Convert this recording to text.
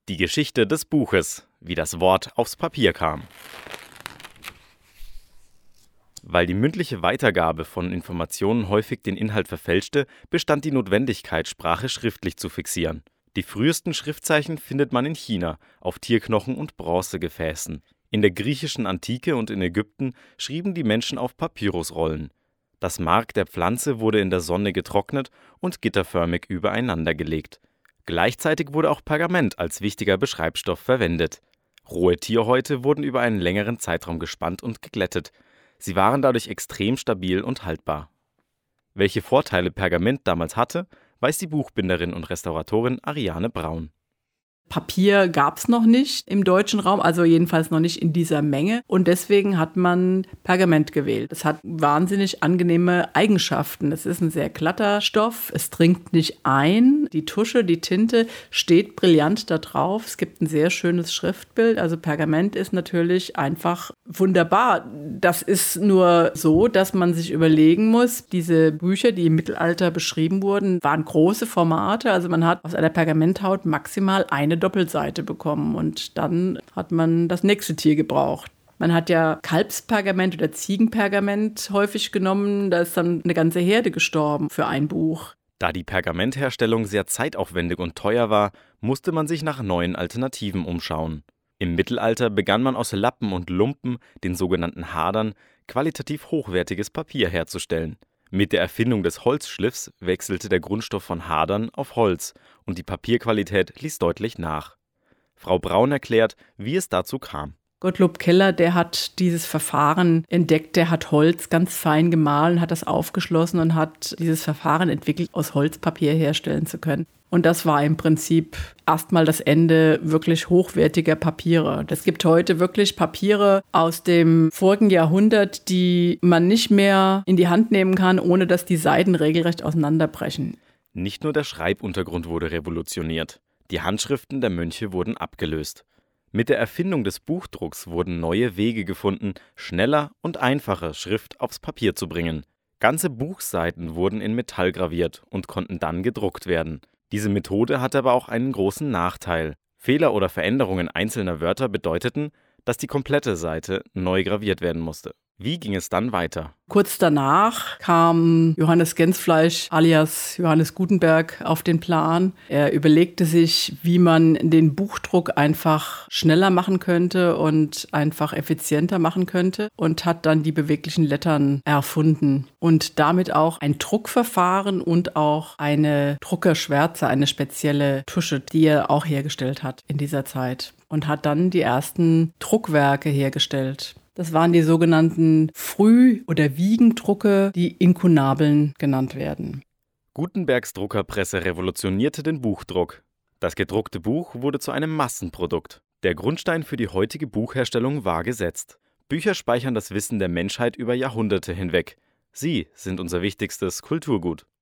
Die Geschichte des Buches, wie das Wort aufs Papier kam. Weil die mündliche Weitergabe von Informationen häufig den Inhalt verfälschte, bestand die Notwendigkeit, Sprache schriftlich zu fixieren. Die frühesten Schriftzeichen findet man in China, auf Tierknochen und Bronzegefäßen. In der griechischen Antike und in Ägypten schrieben die Menschen auf Papyrusrollen. Das Mark der Pflanze wurde in der Sonne getrocknet und gitterförmig übereinander gelegt. Gleichzeitig wurde auch Pergament als wichtiger Beschreibstoff verwendet. Rohe Tierhäute wurden über einen längeren Zeitraum gespannt und geglättet. Sie waren dadurch extrem stabil und haltbar. Welche Vorteile Pergament damals hatte, weiß die Buchbinderin und Restauratorin Ariane Braun. Papier gab es noch nicht im deutschen Raum, also jedenfalls noch nicht in dieser Menge. Und deswegen hat man Pergament gewählt. Es hat wahnsinnig angenehme Eigenschaften. Es ist ein sehr glatter Stoff, es dringt nicht ein. Die Tusche, die Tinte steht brillant da drauf. Es gibt ein sehr schönes Schriftbild. Also Pergament ist natürlich einfach wunderbar. Das ist nur so, dass man sich überlegen muss, diese Bücher, die im Mittelalter beschrieben wurden, waren große Formate. Also man hat aus einer Pergamenthaut maximal eine Doppelseite bekommen und dann hat man das nächste Tier gebraucht. Man hat ja Kalbspergament oder Ziegenpergament häufig genommen, da ist dann eine ganze Herde gestorben für ein Buch. Da die Pergamentherstellung sehr zeitaufwendig und teuer war, musste man sich nach neuen Alternativen umschauen. Im Mittelalter begann man aus Lappen und Lumpen, den sogenannten Hadern, qualitativ hochwertiges Papier herzustellen. Mit der Erfindung des Holzschliffs wechselte der Grundstoff von Hadern auf Holz und die Papierqualität ließ deutlich nach. Frau Braun erklärt, wie es dazu kam. Gottlob Keller, der hat dieses Verfahren entdeckt, der hat Holz ganz fein gemahlen, hat das aufgeschlossen und hat dieses Verfahren entwickelt, aus Holz Papier herstellen zu können. Und das war im Prinzip erstmal das Ende wirklich hochwertiger Papiere. Es gibt heute wirklich Papiere aus dem vorigen Jahrhundert, die man nicht mehr in die Hand nehmen kann, ohne dass die Seiten regelrecht auseinanderbrechen. Nicht nur der Schreibuntergrund wurde revolutioniert. Die Handschriften der Mönche wurden abgelöst. Mit der Erfindung des Buchdrucks wurden neue Wege gefunden, schneller und einfacher Schrift aufs Papier zu bringen. Ganze Buchseiten wurden in Metall graviert und konnten dann gedruckt werden. Diese Methode hatte aber auch einen großen Nachteil. Fehler oder Veränderungen einzelner Wörter bedeuteten, dass die komplette Seite neu graviert werden musste. Wie ging es dann weiter? Kurz danach kam Johannes Gensfleisch alias Johannes Gutenberg auf den Plan. Er überlegte sich, wie man den Buchdruck einfach schneller machen könnte und einfach effizienter machen könnte und hat dann die beweglichen Lettern erfunden und damit auch ein Druckverfahren und auch eine Druckerschwärze, eine spezielle Tusche, die er auch hergestellt hat in dieser Zeit und hat dann die ersten Druckwerke hergestellt. Das waren die sogenannten Früh- oder Wiegendrucke, die Inkunabeln genannt werden. Gutenbergs Druckerpresse revolutionierte den Buchdruck. Das gedruckte Buch wurde zu einem Massenprodukt. Der Grundstein für die heutige Buchherstellung war gesetzt. Bücher speichern das Wissen der Menschheit über Jahrhunderte hinweg. Sie sind unser wichtigstes Kulturgut.